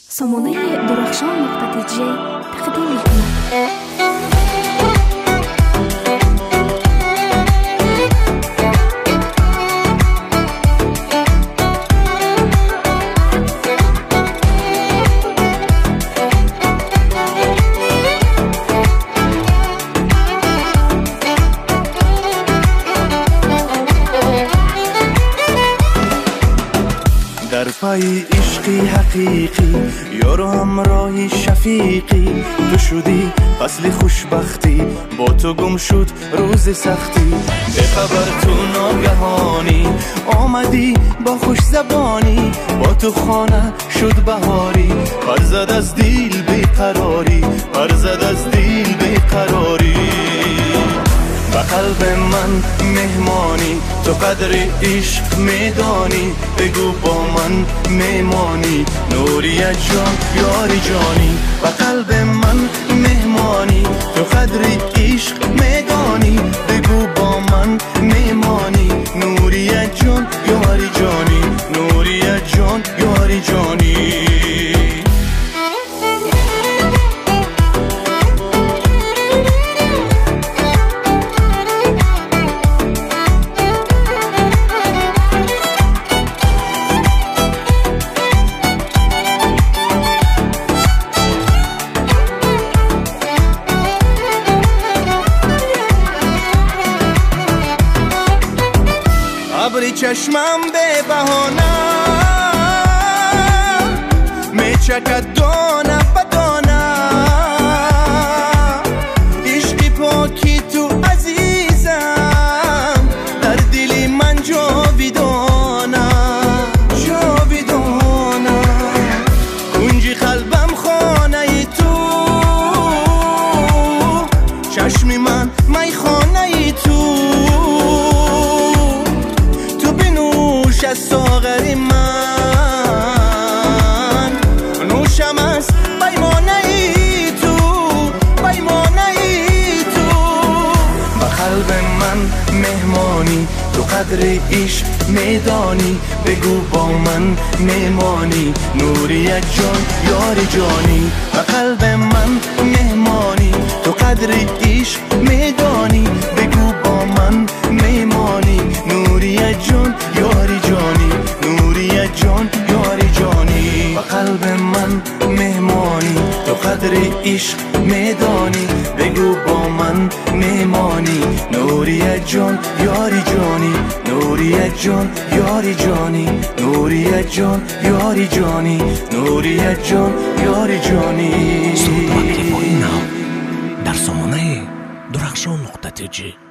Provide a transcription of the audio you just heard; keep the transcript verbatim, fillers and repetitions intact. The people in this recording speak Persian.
سامانه درخشان نقطه جی تقدیم می‌کند. در پای عشقی حقیقی یارو همراهی شفیقی تو شدی فصل خوشبختی با تو گم شد روز سختی به خبر تو ناگهانی آمدی با خوش زبانی با تو خانه شد بهاری پر زد از دیل بیقراری پر زد از دیل بیقراری به قلب من مهمانی تو قدر عشق میدانی بگو با من میمانی نوری جان یاری جانی به قلب من مهمانی تو قدر عشق میدانی بگو با من میمانی نوری جان یاری جانی نوری جان یاری جانی ابری چشمم به بهانه میچکد دانه به دانه عشقی پاکی تو عزیزم در دلی من جاویدانه جاویدانه کنج قلبم خانه ای تو چشمی من می خانه ای تو از ساغر من نوشم از پیمانه ای تو پیمانه ای تو به قلب من مهمانی تو قدر عشق میدانی بگو با من میمانی نوری جان یاری جانی به قلب من مهمانی تو قدر عشق میدانی بگو با من میمانی نوری جان یاری جانی نوری جان یاری جانی به قلب من مهمانی تو قدر عشق میدانی بگو با من میمانی نوری جان یاری جانی نوری جان یاری جانی نوری جان یاری جانی نوری جان یاری جانی سلطان تلفنی نام در سامانه درخشان نقطه جی.